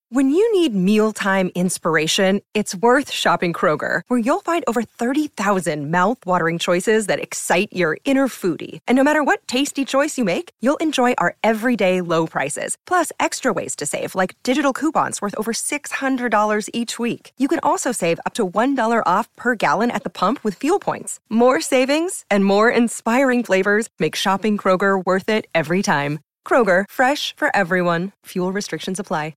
When you need mealtime inspiration, it's worth shopping Kroger, where you'll find over 30,000 mouth-watering choices that excite your inner foodie. And no matter what tasty choice you make, you'll enjoy our everyday low prices, plus extra ways to save, like digital coupons worth over $600 each week. You can also save up to $1 off per gallon at the pump with fuel points. More savings and more inspiring flavors make shopping Kroger worth it every time. Kroger, fresh for everyone. Fuel restrictions apply.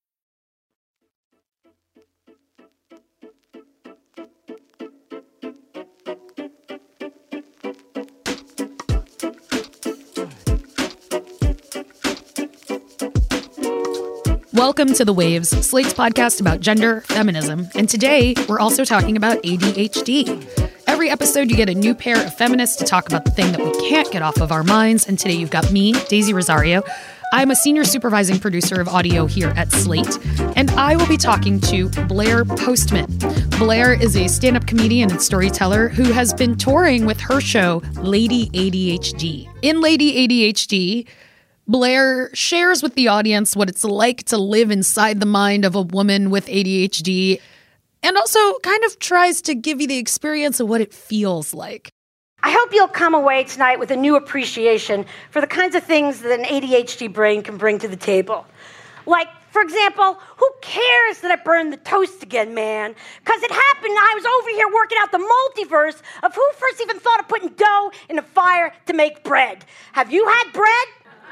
Welcome to The Waves, Slate's podcast about gender, feminism, and today we're also talking about ADHD. Every episode you get a new pair of feminists to talk about the thing that we can't get off of our minds, and today you've got me, Daisy Rosario. I'm a senior supervising producer of audio here at Slate, and I will be talking to Blair Postman. Blair is a stand-up comedian and storyteller who has been touring with her show, Lady ADHD. In Lady ADHD, Blair shares with the audience what it's like to live inside the mind of a woman with ADHD, and also kind of tries to give you the experience of what it feels like. I hope you'll come away tonight with a new appreciation for the kinds of things that an ADHD brain can bring to the table. Like, for example, who cares that I burned the toast again, man? Because it happened, I was over here working out the multiverse of who first even thought of putting dough in a fire to make bread. Have you had bread?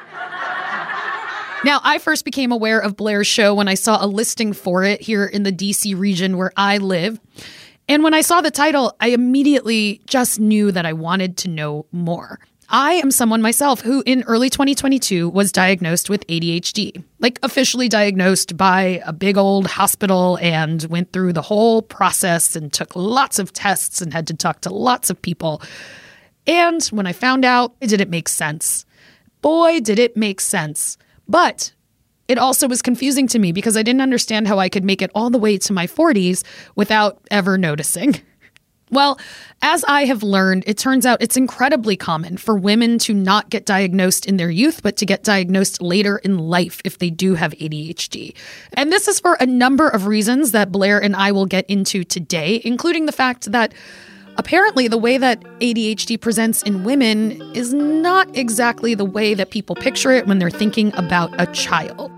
Now, I first became aware of Blair's show when I saw a listing for it here in the DC region where I live. And when I saw the title, I immediately just knew that I wanted to know more. I am someone myself who in early 2022 was diagnosed with ADHD, like officially diagnosed by a big old hospital, and went through the whole process and took lots of tests and had to talk to lots of people. And when I found out, it didn't make sense. Boy, did it make sense. But it also was confusing to me because I didn't understand how I could make it all the way to my 40s without ever noticing. Well, as I have learned, it turns out it's incredibly common for women to not get diagnosed in their youth, but to get diagnosed later in life if they do have ADHD. And this is for a number of reasons that Blair and I will get into today, including the fact that apparently, the way that ADHD presents in women is not exactly the way that people picture it when they're thinking about a child.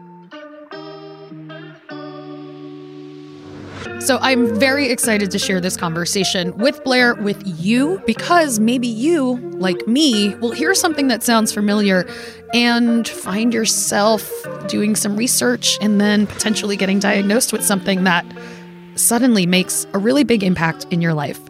So I'm very excited to share this conversation with Blair, with you, because maybe you, like me, will hear something that sounds familiar and find yourself doing some research and then potentially getting diagnosed with something that suddenly makes a really big impact in your life.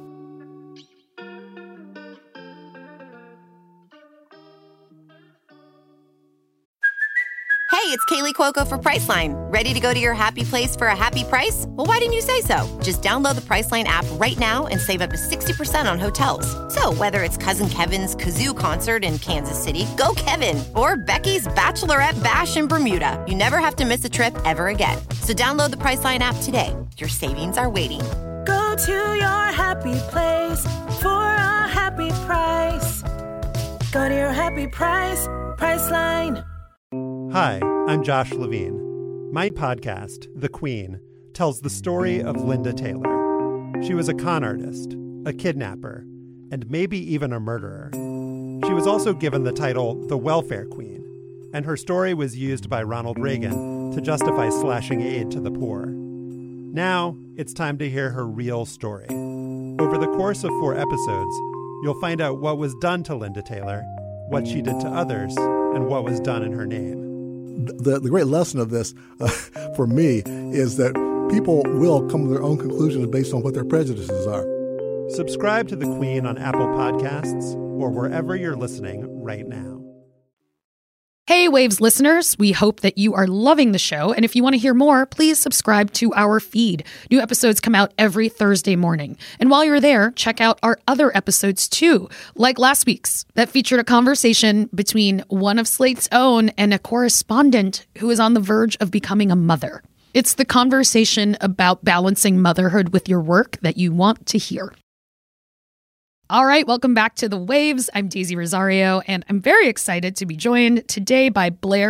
Hey, it's Kaylee Cuoco for Priceline. Ready to go to your happy place for a happy price? Well, why didn't you say so? Just download the Priceline app right now and save up to 60% on hotels. So whether it's Cousin Kevin's Kazoo Concert in Kansas City, go Kevin, or Becky's Bachelorette Bash in Bermuda, you never have to miss a trip ever again. So download the Priceline app today. Your savings are waiting. Go to your happy place for a happy price. Go to your happy price, Priceline. Hi, I'm Josh Levine. My podcast, The Queen, tells the story of Linda Taylor. She was a con artist, a kidnapper, and maybe even a murderer. She was also given the title the Welfare Queen, and her story was used by Ronald Reagan to justify slashing aid to the poor. Now, it's time to hear her real story. Over the course of 4 episodes, you'll find out what was done to Linda Taylor, what she did to others, and what was done in her name. The great lesson of this for me is that people will come to their own conclusions based on what their prejudices are. Subscribe to The Queen on Apple Podcasts or wherever you're listening right now. Hey, Waves listeners, we hope that you are loving the show. And if you want to hear more, please subscribe to our feed. New episodes come out every Thursday morning. And while you're there, check out our other episodes too, like last week's that featured a conversation between one of Slate's own and a correspondent who is on the verge of becoming a mother. It's the conversation about balancing motherhood with your work that you want to hear. All right, welcome back to The Waves. I'm Daisy Rosario, and I'm very excited to be joined today by Blair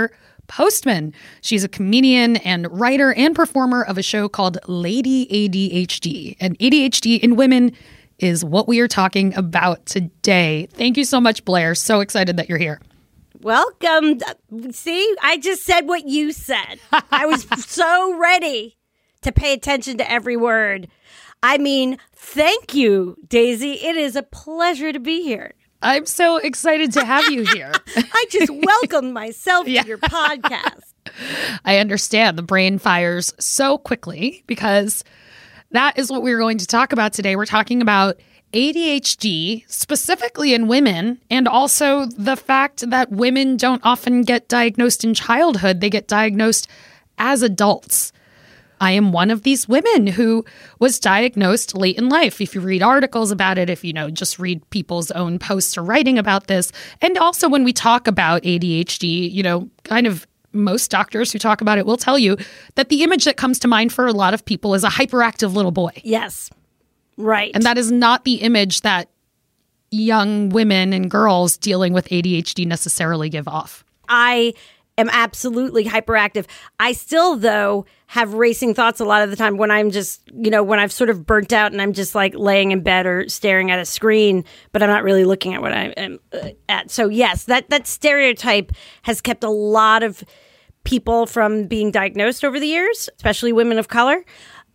Postman. She's a comedian and writer and performer of a show called Lady ADHD. And ADHD in women is what we are talking about today. Thank you so much, Blair. So excited that you're here. Welcome. See, I just said what you said. I was so ready to pay attention to every word. I mean, thank you, Daisy. It is a pleasure to be here. I'm so excited to have you here. I just welcomed myself to your podcast. I understand the brain fires so quickly because that is what we're going to talk about today. We're talking about ADHD, specifically in women, and also the fact that women don't often get diagnosed in childhood. They get diagnosed as adults. I am one of these women who was diagnosed late in life. If you read articles about it, if you just read people's own posts or writing about this. And also when we talk about ADHD, kind of most doctors who talk about it will tell you that the image that comes to mind for a lot of people is a hyperactive little boy. Yes. Right. And that is not the image that young women and girls dealing with ADHD necessarily give off. I am absolutely hyperactive. I still, though, have racing thoughts a lot of the time when I'm just, when I've sort of burnt out and I'm just like laying in bed or staring at a screen, but I'm not really looking at what I am at. So yes, that stereotype has kept a lot of people from being diagnosed over the years, especially women of color,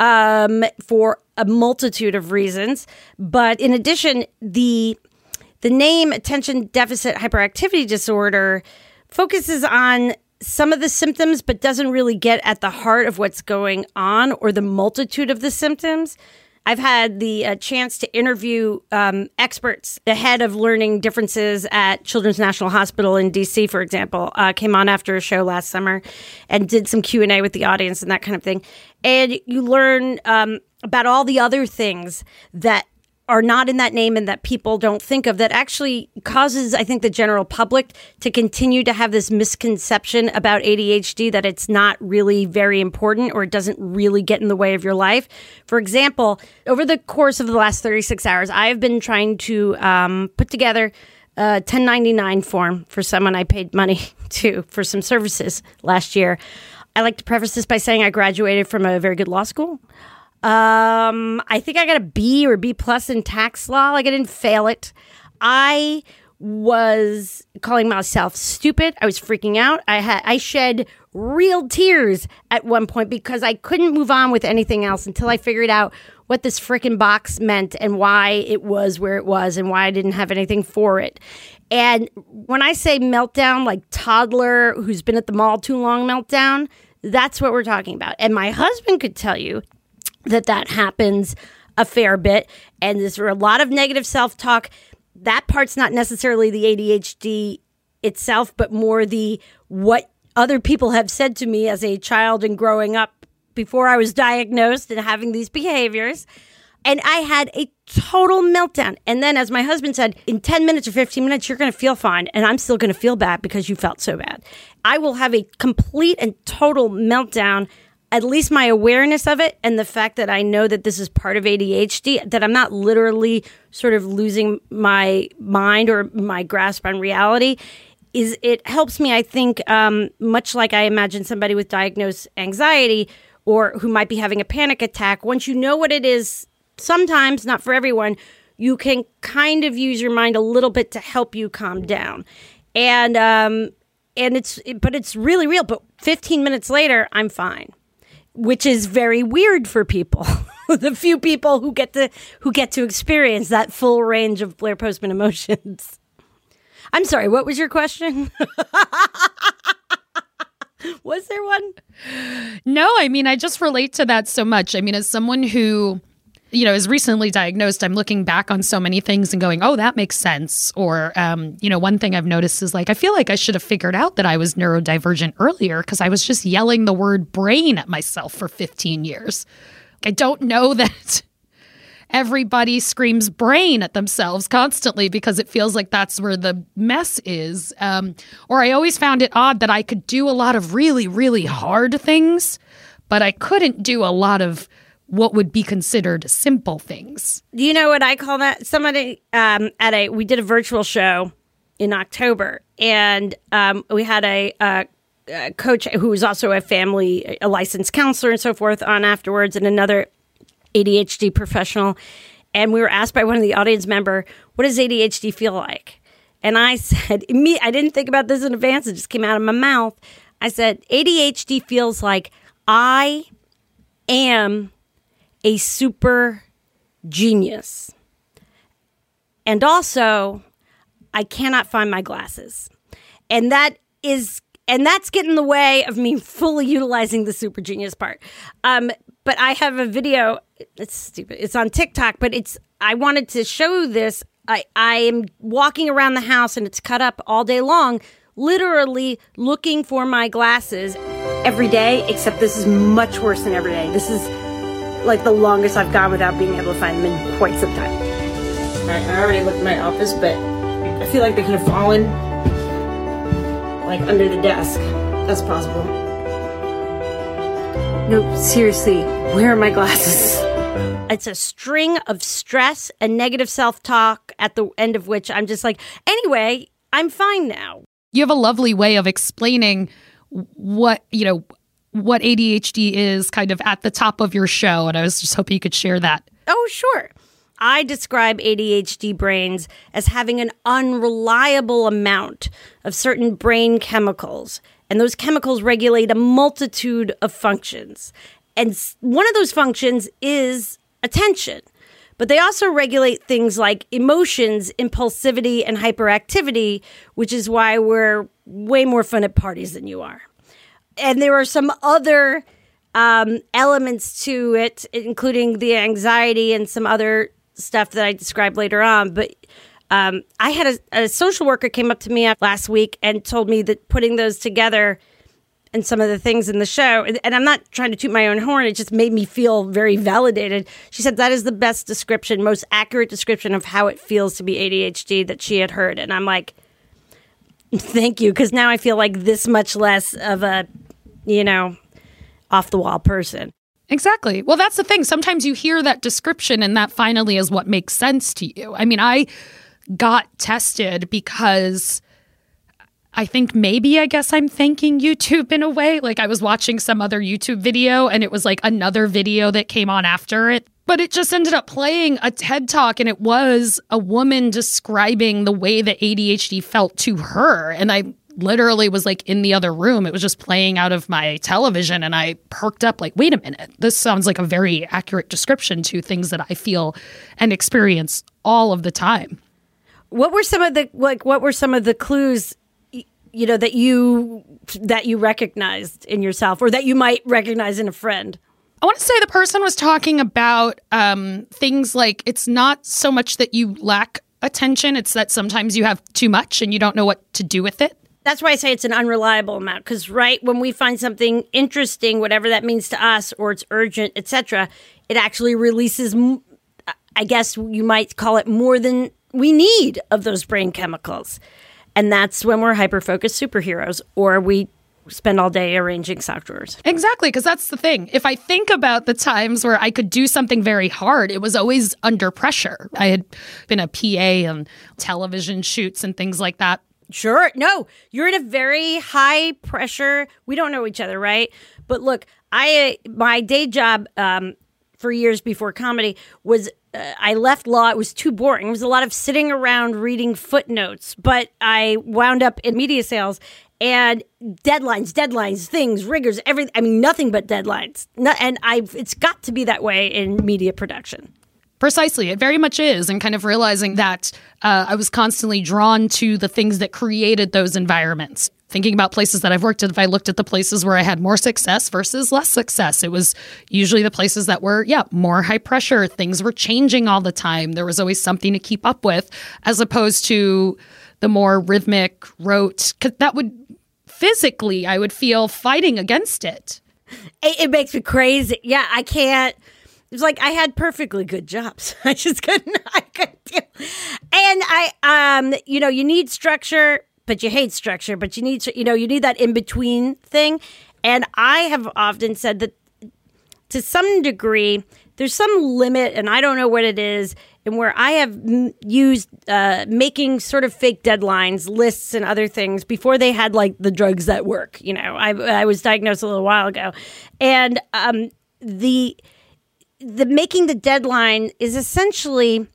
for a multitude of reasons. But in addition, the name attention deficit hyperactivity disorder focuses on some of the symptoms, but doesn't really get at the heart of what's going on or the multitude of the symptoms. I've had the chance to interview experts. The head of learning differences at Children's National Hospital in D.C., for example, came on after a show last summer and did some Q&A with the audience and that kind of thing. And you learn about all the other things that are not in that name and that people don't think of that actually causes, I think, the general public to continue to have this misconception about ADHD that it's not really very important or it doesn't really get in the way of your life. For example, over the course of the last 36 hours, I have been trying to put together a 1099 form for someone I paid money to for some services last year. I like to preface this by saying I graduated from a very good law school. I think I got a B or B plus in tax law. Like I didn't fail it. I was calling myself stupid. I was freaking out. I shed real tears at one point because I couldn't move on with anything else until I figured out what this frickin' box meant and why it was where it was and why I didn't have anything for it. And when I say meltdown, like toddler who's been at the mall too long meltdown, that's what we're talking about. And my husband could tell you that happens a fair bit. And there's a lot of negative self-talk. That part's not necessarily the ADHD itself, but more the what other people have said to me as a child and growing up before I was diagnosed and having these behaviors. And I had a total meltdown. And then, as my husband said, in 10 minutes or 15 minutes, you're going to feel fine. And I'm still going to feel bad because you felt so bad. I will have a complete and total meltdown. At least my awareness of it and the fact that I know that this is part of ADHD, that I'm not literally sort of losing my mind or my grasp on reality, is it helps me, I think, much like I imagine somebody with diagnosed anxiety or who might be having a panic attack. Once you know what it is, sometimes, not for everyone, you can kind of use your mind a little bit to help you calm down. And it's really real. But 15 minutes later, I'm fine. Which is very weird for people, the few people who get to experience that full range of Blair Postman emotions. I'm sorry, what was your question? Was there one? No, I mean, I just relate to that so much. I mean, as someone who, is recently diagnosed, I'm looking back on so many things and going, oh, that makes sense. Or, one thing I've noticed is like, I feel like I should have figured out that I was neurodivergent earlier because I was just yelling the word brain at myself for 15 years. I don't know that everybody screams brain at themselves constantly because it feels like that's where the mess is. Or I always found it odd that I could do a lot of really, really hard things, but I couldn't do a lot of what would be considered simple things. Do you know what I call that? Somebody we did a virtual show in October, and we had a coach who was also a licensed counselor and so forth on afterwards, and another ADHD professional. And we were asked by one of the audience member, what does ADHD feel like? And I said, I didn't think about this in advance. It just came out of my mouth. I said, ADHD feels like I am a super genius. And also, I cannot find my glasses. And that's getting in the way of me fully utilizing the super genius part. But I have a video. It's stupid. It's on TikTok, but I wanted to show this. I am walking around the house and it's cut up all day long, literally looking for my glasses every day, except this is much worse than every day. This is like the longest I've gone without being able to find them in quite some time. I already looked in my office, but I feel like they could have fallen like under the desk. That's possible. No, seriously, where are my glasses? It's a string of stress and negative self-talk at the end of which I'm just like, anyway, I'm fine now. You have a lovely way of explaining what ADHD is kind of at the top of your show. And I was just hoping you could share that. Oh, sure. I describe ADHD brains as having an unreliable amount of certain brain chemicals. And those chemicals regulate a multitude of functions. And one of those functions is attention. But they also regulate things like emotions, impulsivity, and hyperactivity, which is why we're way more fun at parties than you are. And there are some other elements to it, including the anxiety and some other stuff that I described later on. But I had a social worker came up to me last week and told me that putting those together and some of the things in the show, and I'm not trying to toot my own horn, it just made me feel very validated. She said that is the best description, most accurate description of how it feels to be ADHD that she had heard. And I'm like, thank you, because now I feel like this much less of a, off-the-wall person. Exactly. Well, that's the thing. Sometimes you hear that description and that finally is what makes sense to you. I mean, I got tested because I guess I'm thanking YouTube in a way. Like I was watching some other YouTube video and it was like another video that came on after it. But it just ended up playing a TED Talk and it was a woman describing the way that ADHD felt to her. And I literally was like in the other room. It was just playing out of my television and I perked up like, wait a minute, this sounds like a very accurate description to things that I feel and experience all of the time. What were some of the clues that you recognized in yourself or that you might recognize in a friend? I want to say the person was talking about things like it's not so much that you lack attention, it's that sometimes you have too much and you don't know what to do with it. That's why I say it's an unreliable amount, because when we find something interesting, whatever that means to us, or it's urgent, etc., it actually releases, I guess you might call it, more than we need of those brain chemicals. And that's when we're hyper-focused superheroes, or we spend all day arranging sock drawers. Exactly, because that's the thing. If I think about the times where I could do something very hard, it was always under pressure. I had been a PA on television shoots and things like that. Sure. No, you're in a very high pressure. We don't know each other, right? But look, my day job for years before comedy was I left law. It was too boring. It was a lot of sitting around reading footnotes. But I wound up in media sales and deadlines, things, rigors, everything. I mean, nothing but deadlines. It's got to be that way in media production. Precisely. It very much is. And kind of realizing that I was constantly drawn to the things that created those environments. Thinking about places that I've worked at, if I looked at the places where I had more success versus less success, it was usually the places that were, more high pressure. Things were changing all the time. There was always something to keep up with, as opposed to the more rhythmic, rote, because that would physically, I would feel fighting against it. It makes me crazy. Yeah, I can't. It's like I had perfectly good jobs. I just couldn't deal. And you need structure, but you hate structure, but you need that in between thing. And I have often said that to some degree, there's some limit, and I don't know what it is, and where I have used making sort of fake deadlines, lists, and other things before they had like the drugs that work. You know, I was diagnosed a little while ago, and the making the deadline is essentially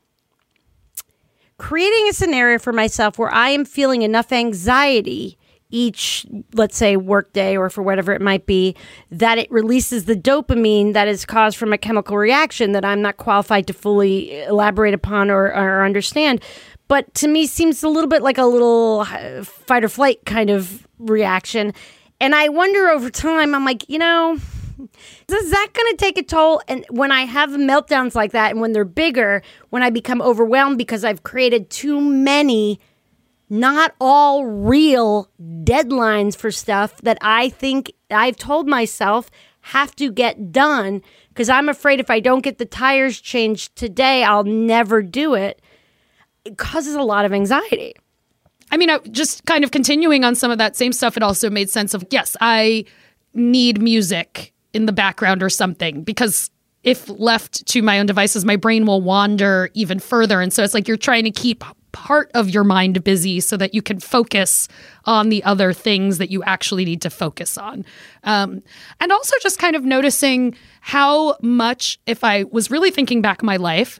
creating a scenario for myself where I am feeling enough anxiety each, let's say, work day or for whatever it might be, that it releases the dopamine that is caused from a chemical reaction that I'm not qualified to fully elaborate upon or understand. But to me, seems a little bit like a little fight or flight kind of reaction. And I wonder over time, I'm like, you know, is that going to take a toll? And when I have meltdowns like that, and when they're bigger, when I become overwhelmed because I've created too many not all real deadlines for stuff that I think I've told myself have to get done because I'm afraid if I don't get the tires changed today, I'll never do it. It causes a lot of anxiety. I mean, just kind of continuing on some of that same stuff, it also made sense of, yes, I need music in the background or something because if left to my own devices, my brain will wander even further. And so it's like you're trying to keep part of your mind busy so that you can focus on the other things that you actually need to focus on. And also just kind of noticing how much, if I was really thinking back my life,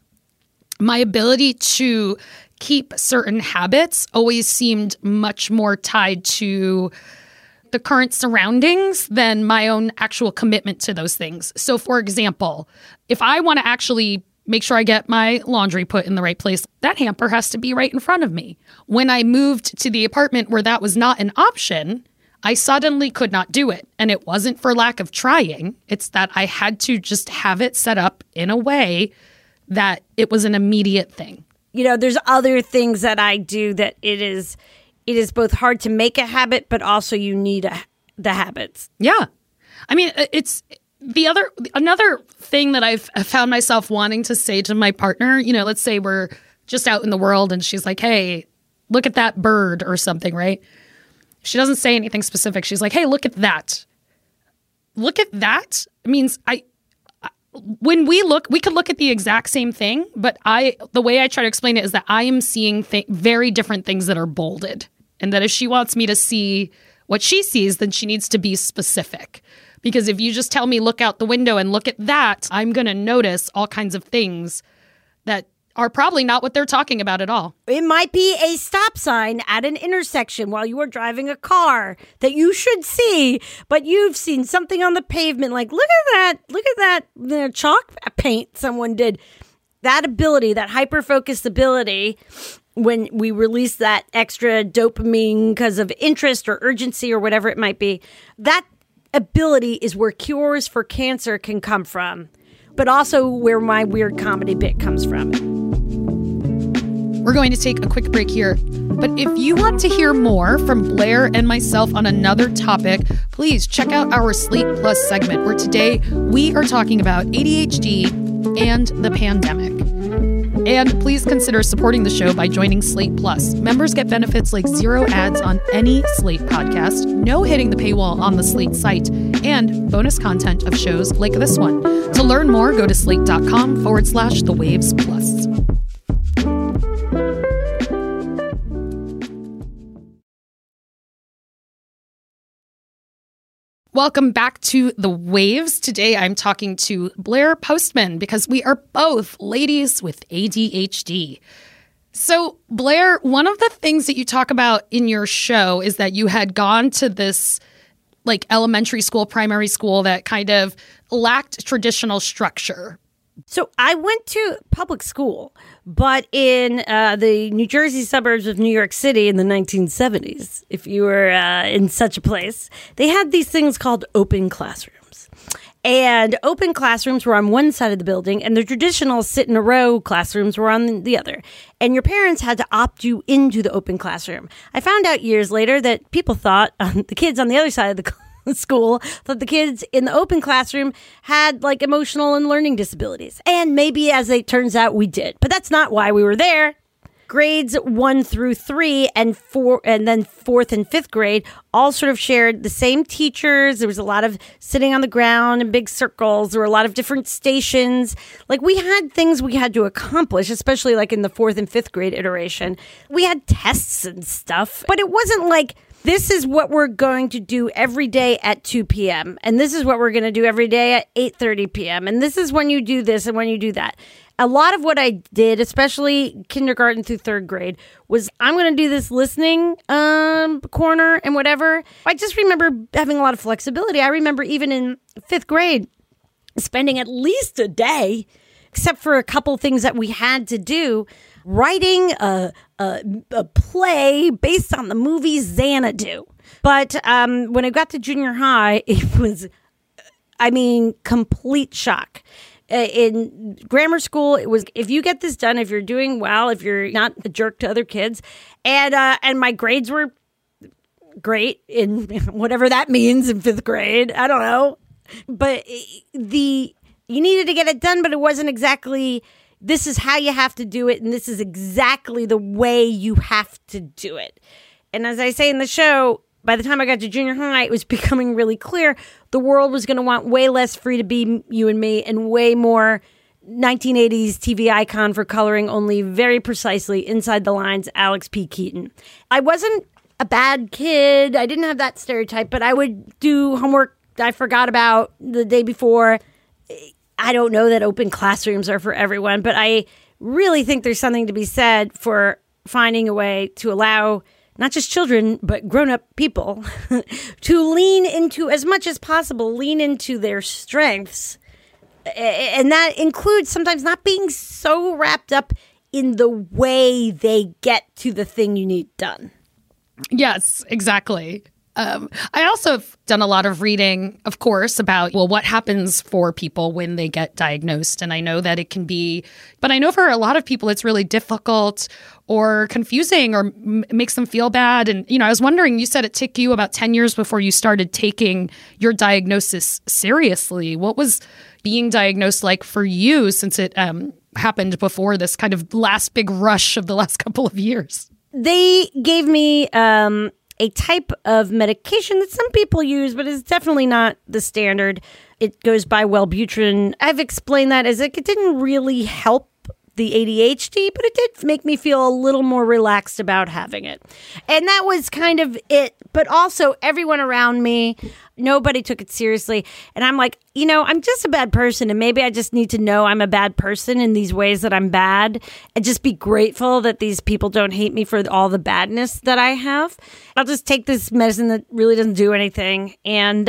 my ability to keep certain habits always seemed much more tied to the current surroundings than my own actual commitment to those things. So for example, if I want to actually make sure I get my laundry put in the right place, that hamper has to be right in front of me. When I moved to the apartment where that was not an option, I suddenly could not do it. And it wasn't for lack of trying. It's that I had to just have it set up in a way that it was an immediate thing. You know, there's other things that I do that it is both hard to make a habit, but also you need the habits. Yeah. I mean, it's another thing that I've found myself wanting to say to my partner, you know, let's say we're just out in the world and she's like, hey, look at that bird or something, right? She doesn't say anything specific. She's like, hey, look at that. Look at that means when we could look at the exact same thing, but the way I try to explain it is that I am seeing very different things that are bolded. And that if she wants me to see what she sees, then she needs to be specific. Because if you just tell me, look out the window and look at that, I'm going to notice all kinds of things that are probably not what they're talking about at all. It might be a stop sign at an intersection while you are driving a car that you should see, but you've seen something on the pavement like, look at that chalk paint someone did. That ability, that hyper-focused ability, when we release that extra dopamine because of interest or urgency or whatever it might be, that ability is where cures for cancer can come from, but also where my weird comedy bit comes from. We're going to take a quick break here, but if you want to hear more from Blair and myself on another topic, please check out our Slate Plus segment, where today we are talking about ADHD and the pandemic. And please consider supporting the show by joining Slate Plus. Members get benefits like 0 ads on any Slate podcast, no hitting the paywall on the Slate site, and bonus content of shows like this one. To learn more, go to slate.com/The Waves Plus. Welcome back to The Waves. Today I'm talking to Blair Postman because we are both ladies with ADHD. So Blair, one of the things that you talk about in your show is that you had gone to this like elementary school, primary school that kind of lacked traditional structure. So I went to public school, but in the New Jersey suburbs of New York City in the 1970s, if you were in such a place, they had these things called open classrooms. And open classrooms were on one side of the building, and the traditional sit-in-a-row classrooms were on the other. And your parents had to opt you into the open classroom. I found out years later that people thought the kids on the other side of the school that the kids in the open classroom had like emotional and learning disabilities. And maybe, as it turns out, we did. But that's not why we were there. grades 1 through 3 and 4, and then 4th and 5th grade all sort of shared the same teachers. There was a lot of sitting on the ground in big circles. There were a lot of different stations. Like, we had things we had to accomplish, especially like in the 4th and 5th grade iteration. We had tests and stuff, but it wasn't like, this is what we're going to do every day at 2 p.m. And this is what we're going to do every day at 8:30 p.m. And this is when you do this and when you do that. A lot of what I did, especially kindergarten through 3rd grade, was I'm going to do this listening corner and whatever. I just remember having a lot of flexibility. I remember even in 5th grade, spending at least a day, except for a couple things that we had to do, writing a play based on the movie Xanadu. But when I got to junior high, it was, complete shock. In grammar school, it was, if you get this done, if you're doing well, if you're not a jerk to other kids, and my grades were great in whatever that means in 5th grade. I don't know. But you needed to get it done, but it wasn't exactly, this is how you have to do it, and this is exactly the way you have to do it. And as I say in the show, by the time I got to junior high, it was becoming really clear the world was going to want way less Free to Be You and Me and way more 1980s TV icon for coloring only very precisely inside the lines, Alex P. Keaton. I wasn't a bad kid. I didn't have that stereotype, but I would do homework I forgot about the day before. I don't know that open classrooms are for everyone, but I really think there's something to be said for finding a way to allow not just children, but grown-up people to lean into, as much as possible, lean into their strengths. And that includes sometimes not being so wrapped up in the way they get to the thing you need done. Yes, exactly. I also have done a lot of reading, of course, about, what happens for people when they get diagnosed. And I know that it can be, but I know for a lot of people, it's really difficult or confusing or makes them feel bad. And, I was wondering, you said it took you about 10 years before you started taking your diagnosis seriously. What was being diagnosed like for you, since it happened before this kind of last big rush of the last couple of years? They gave me a type of medication that some people use, but is definitely not the standard. It goes by Wellbutrin. I've explained that as it didn't really help the ADHD, but it did make me feel a little more relaxed about having it. And that was kind of it. But also everyone around me, nobody took it seriously. And I'm like, I'm just a bad person. And maybe I just need to know I'm a bad person in these ways that I'm bad, and just be grateful that these people don't hate me for all the badness that I have. I'll just take this medicine that really doesn't do anything. And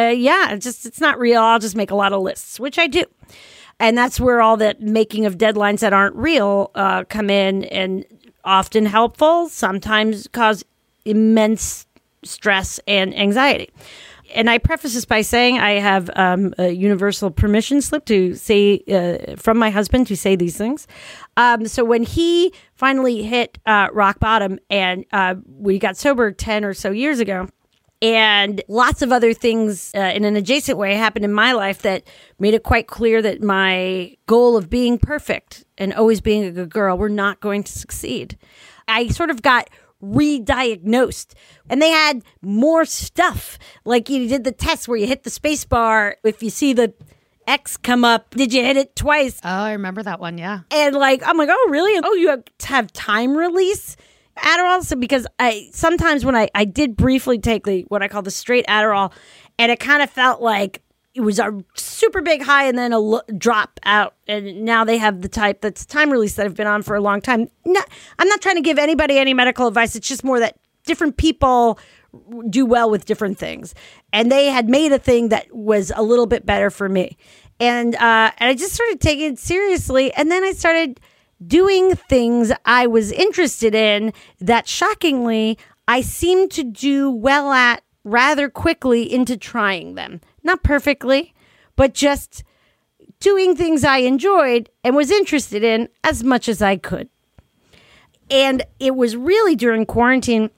it's not real. I'll just make a lot of lists, which I do. And that's where all that making of deadlines that aren't real come in, and often helpful, sometimes cause immense stress and anxiety. And I preface this by saying I have a universal permission slip to say from my husband to say these things. So when he finally hit rock bottom, and we got sober 10 or so years ago, and lots of other things in an adjacent way happened in my life that made it quite clear that my goal of being perfect and always being a good girl were not going to succeed. I sort of got re-diagnosed, and they had more stuff. Like, you did the test where you hit the space bar. If you see the X come up, did you hit it twice? Oh, I remember that one, yeah. And I'm like, oh, really? Oh, you have time release Adderall? So because sometimes when I did briefly take what I call the straight Adderall, and it kind of felt like it was a super big high and then a drop out. And now they have the type that's time release that I've been on for a long time. I'm not trying to give anybody any medical advice. It's just more that different people do well with different things. And they had made a thing that was a little bit better for me. And I just started taking it seriously. And then I started doing things I was interested in that, shockingly, I seemed to do well at rather quickly into trying them. Not perfectly, but just doing things I enjoyed and was interested in as much as I could. And it was really during quarantine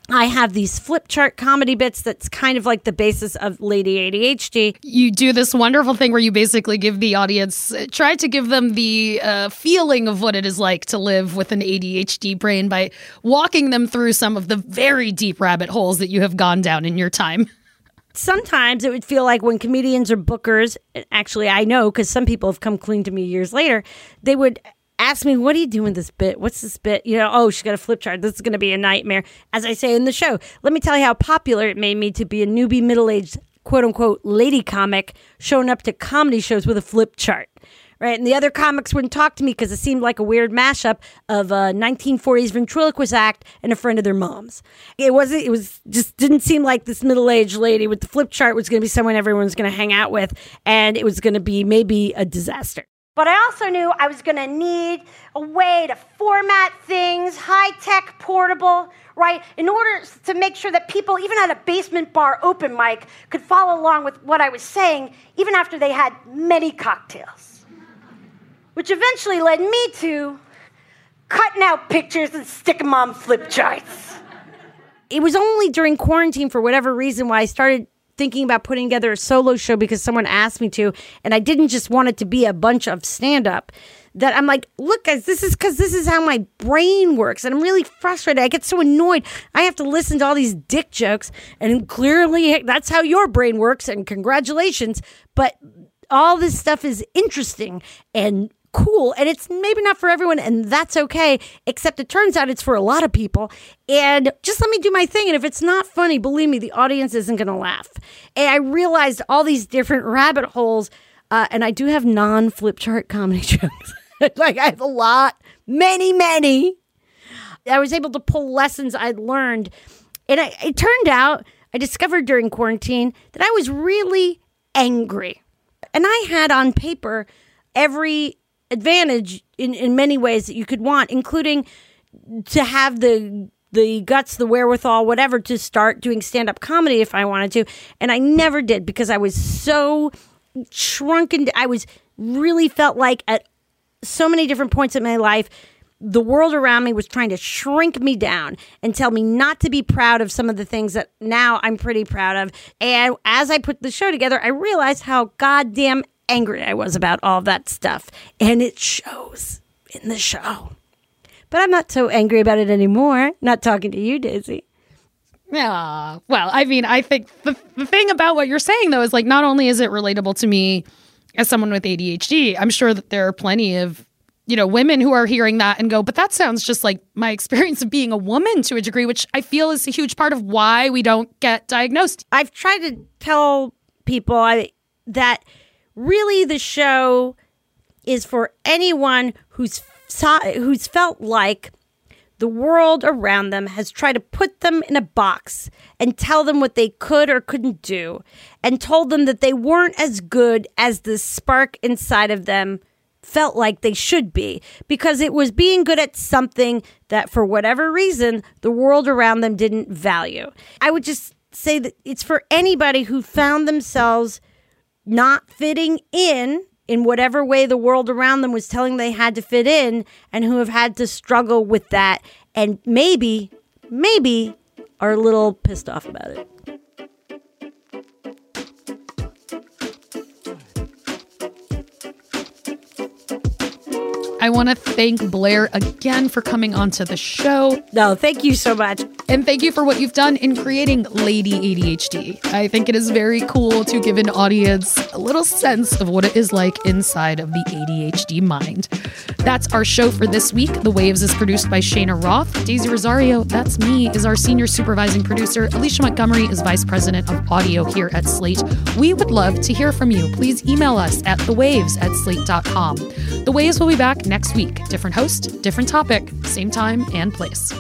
I have these flip chart comedy bits that's kind of like the basis of Lady ADHD. You do this wonderful thing where you basically give the audience, try to give them the feeling of what it is like to live with an ADHD brain by walking them through some of the very deep rabbit holes that you have gone down in your time. Sometimes it would feel like when comedians or bookers, actually I know because some people have come clean to me years later, they would ask me, what are you doing with this bit? What's this bit? Oh, she's got a flip chart. This is going to be a nightmare. As I say in the show, let me tell you how popular it made me to be a newbie middle-aged, quote-unquote, lady comic showing up to comedy shows with a flip chart. Right? And the other comics wouldn't talk to me because it seemed like a weird mashup of a 1940s ventriloquist act and a friend of their mom's. It just didn't seem like this middle-aged lady with the flip chart was going to be someone everyone was going to hang out with, and it was going to be maybe a disaster. But I also knew I was going to need a way to format things, high-tech, portable, right, in order to make sure that people, even at a basement bar open mic, could follow along with what I was saying, even after they had many cocktails. Which eventually led me to cutting out pictures and sticking them on flip charts. It was only during quarantine, for whatever reason, why I started thinking about putting together a solo show because someone asked me to, and I didn't just want it to be a bunch of stand-up, that I'm like, look, guys, this is how my brain works, and I'm really frustrated. I get so annoyed. I have to listen to all these dick jokes, and clearly that's how your brain works, and congratulations, but all this stuff is interesting and cool, and it's maybe not for everyone, and that's okay, except it turns out it's for a lot of people, and just let me do my thing, and if it's not funny, believe me, the audience isn't going to laugh. And I realized all these different rabbit holes, and I do have non-flip chart comedy jokes. Like, I have a lot, many. I was able to pull lessons I'd learned, and it turned out, I discovered during quarantine that I was really angry, and I had on paper every advantage in many ways that you could want, including to have the guts, the wherewithal, whatever, to start doing stand-up comedy if I wanted to. And I never did because I was so shrunken. I was really felt like at so many different points in my life, the world around me was trying to shrink me down and tell me not to be proud of some of the things that now I'm pretty proud of. And as I put the show together, I realized how goddamn angry I was about all that stuff, and it shows in the show. But I'm not so angry about it anymore. Not talking to you, Daisy. Yeah. Well, I mean, I think the thing about what you're saying, though, is like, not only is it relatable to me as someone with ADHD, I'm sure that there are plenty of, women who are hearing that and go, but that sounds just like my experience of being a woman to a degree, which I feel is a huge part of why we don't get diagnosed. I've tried to tell people that really the show is for anyone who's felt like the world around them has tried to put them in a box and tell them what they could or couldn't do, and told them that they weren't as good as the spark inside of them felt like they should be, because it was being good at something that for whatever reason the world around them didn't value. I would just say that it's for anybody who found themselves not fitting in whatever way the world around them was telling they had to fit in, and who have had to struggle with that and maybe are a little pissed off about it. I want to thank Blair again for coming onto the show. No, thank you so much. And thank you for what you've done in creating Lady ADHD. I think it is very cool to give an audience a little sense of what it is like inside of the ADHD mind. That's our show for this week. The Waves is produced by Shayna Roth. Daisy Rosario, that's me, is our senior supervising producer. Alicia Montgomery is vice president of audio here at Slate. We would love to hear from you. Please email us at thewaves@slate.com. The Waves will be back next week. Different host, different topic, same time and place.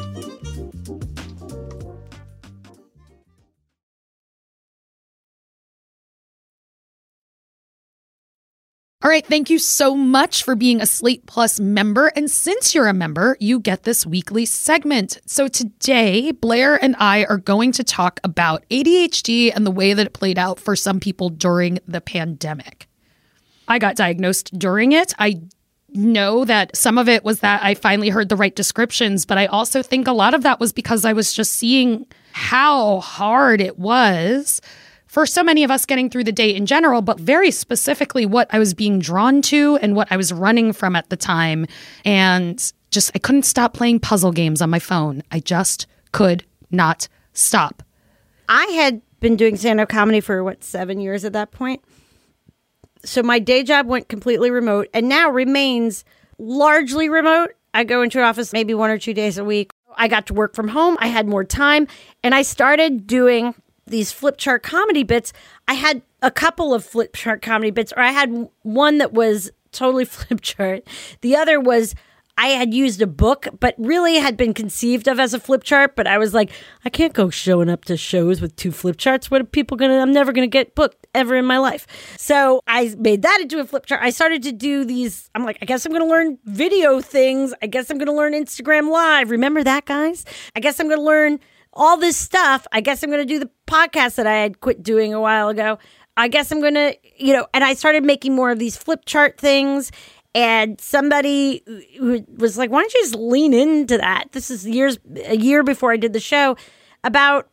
All right, thank you so much for being a Slate Plus member. And since you're a member, you get this weekly segment. So today, Blair and I are going to talk about ADHD and the way that it played out for some people during the pandemic. I got diagnosed during it. I know that some of it was that I finally heard the right descriptions, but I also think a lot of that was because I was just seeing how hard it was for so many of us getting through the day in general, but very specifically what I was being drawn to and what I was running from at the time. And I couldn't stop playing puzzle games on my phone. I just could not stop. I had been doing stand-up comedy for, 7 years at that point. So my day job went completely remote and now remains largely remote. I go into an office maybe 1 or 2 days a week. I got to work from home. I had more time. And I started doing these flip chart comedy bits. I had a couple of flip chart comedy bits, or I had one that was totally flip chart. The other was I had used a book, but really had been conceived of as a flip chart. But I was like, I can't go showing up to shows with 2 flip charts. What are people I'm never going to get booked ever in my life. So I made that into a flip chart. I started to do these. I'm like, I guess I'm going to learn video things. I guess I'm going to learn Instagram Live. Remember that, guys? I guess I'm going to learn all this stuff. I guess I'm going to do the podcast that I had quit doing a while ago. I guess I'm going to, and I started making more of these flip chart things. And somebody was like, why don't you just lean into that? This is a year before I did the show. About,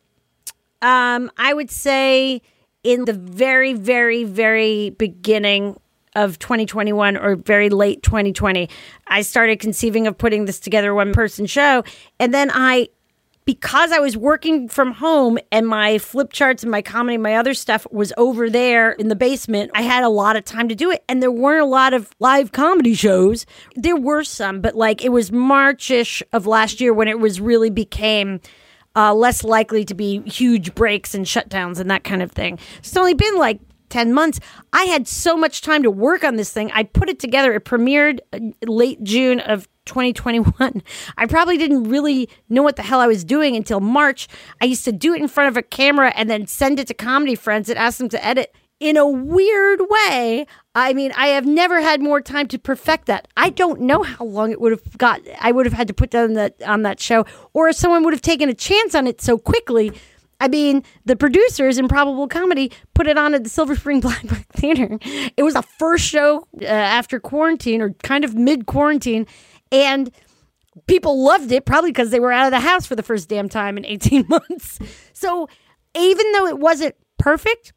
I would say in the very, very, very beginning of 2021 or very late 2020, I started conceiving of putting this together, one-person show. And then because I was working from home and my flip charts and my comedy, my other stuff was over there in the basement, I had a lot of time to do it. And there weren't a lot of live comedy shows. There were some, but it was March-ish of last year when it was really became less likely to be huge breaks and shutdowns and that kind of thing. It's only been 10 months. I had so much time to work on this thing. I put it together. It premiered late June of 2021. I probably didn't really know what the hell I was doing until March. I used to do it in front of a camera and then send it to comedy friends and ask them to edit. In a weird way, I mean, I have never had more time to perfect that. I don't know how long it would have got. I would have had to put that on that show, or if someone would have taken a chance on it so quickly. I mean, the producers in Probable Comedy put it on at the Silver Spring Black Book Theater. It was the first show after quarantine or kind of mid-quarantine. And people loved it, probably because they were out of the house for the first damn time in 18 months. So even though it wasn't perfect,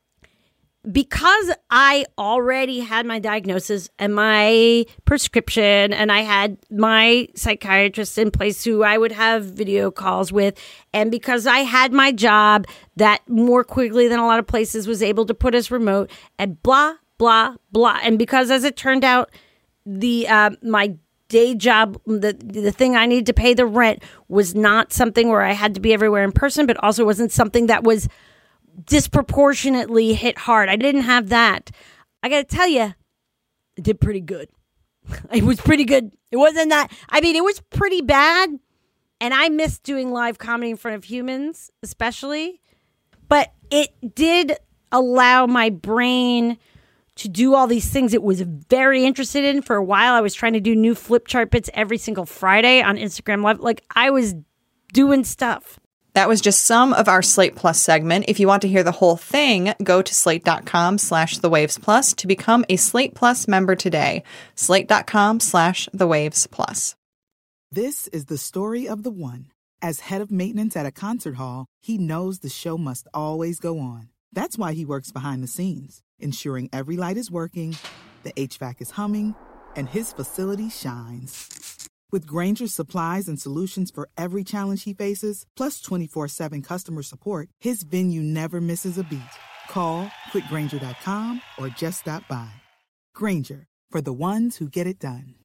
because I already had my diagnosis and my prescription and I had my psychiatrist in place who I would have video calls with, and because I had my job that more quickly than a lot of places was able to put us remote and blah, blah, blah. And because as it turned out, my day job, the thing I needed to pay the rent was not something where I had to be everywhere in person, but also wasn't something that was disproportionately hit hard. I didn't have that. I got to tell you, I did pretty good. It was pretty good. It wasn't that. I mean, it was pretty bad. And I missed doing live comedy in front of humans, especially. But it did allow my brain to do all these things it was very interested in. For a while, I was trying to do new flip chart bits every single Friday on Instagram Live. I was doing stuff. That was just some of our Slate Plus segment. If you want to hear the whole thing, go to slate.com/thewavesplus to become a Slate Plus member today. Slate.com/thewavesplus. This is the story of the one. As head of maintenance at a concert hall, he knows the show must always go on. That's why he works behind the scenes, ensuring every light is working, the HVAC is humming, and his facility shines. With Grainger's supplies and solutions for every challenge he faces, plus 24/7 customer support, his venue never misses a beat. Call quickgrainger.com or just stop by. Grainger, for the ones who get it done.